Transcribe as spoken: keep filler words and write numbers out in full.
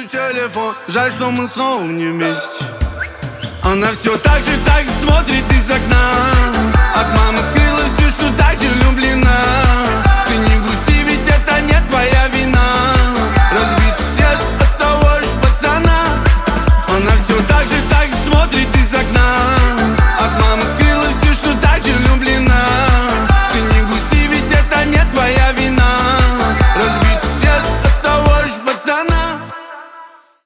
мой телефон. Жаль, что мы снова не вместе. Она все так же, так же смотрит из окна.